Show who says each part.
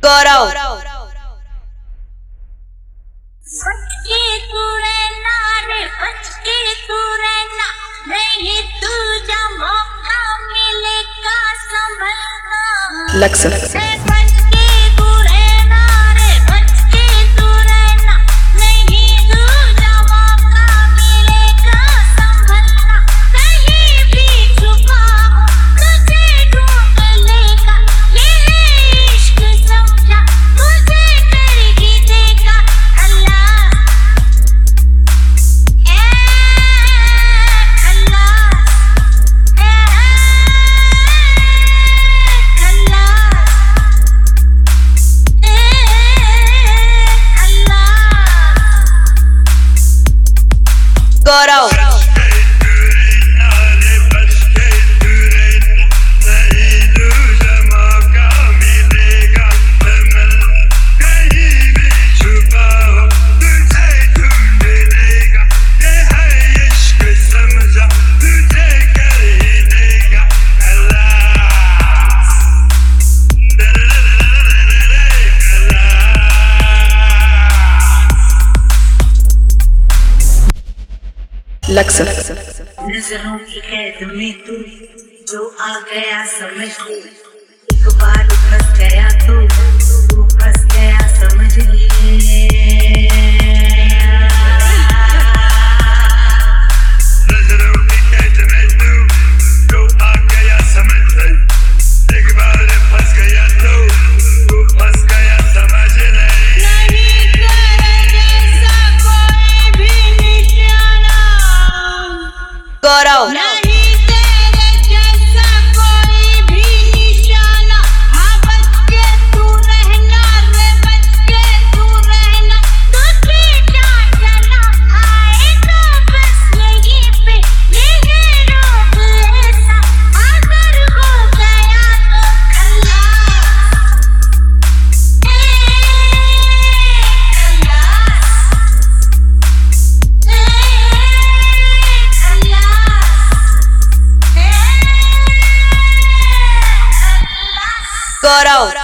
Speaker 1: गौरव
Speaker 2: बचके तू रहना रे, बचके तू रहना, नहीं तुझा मौका मिलेगा संभलना।
Speaker 1: लक्ष्य
Speaker 2: बचके तू रहना रे, बचके तू रहना, नहीं तुझा मौका मिलेगा संभलना। कहीं भी छुपा हो तुझे ढूंढ लेगा, ये इश्क समझा तुझे कर ही देगा अल्लाह।
Speaker 1: गौरव लक्ष्य
Speaker 3: नजरों की कैद में तू जो आ गया समझ ले, एक बार फंस गया तू फंस गया समझ ले। नजरों की कैद में तू जो आ गया समझ ले, एक बार फंस गया तू फंस गया समझ ले।
Speaker 2: नहीं तेरे जैसा कोई भी निशाना,
Speaker 1: गौरव
Speaker 2: नहीं तेरे जैसा कोई भी निशाना। हाँ बचके तू रहना रे, बचके तू रहना, तुझे क्या चला आए तो बस यहीं पे यही रोक ऐसा, अगर हो गया तो खल्लास।
Speaker 1: गौरव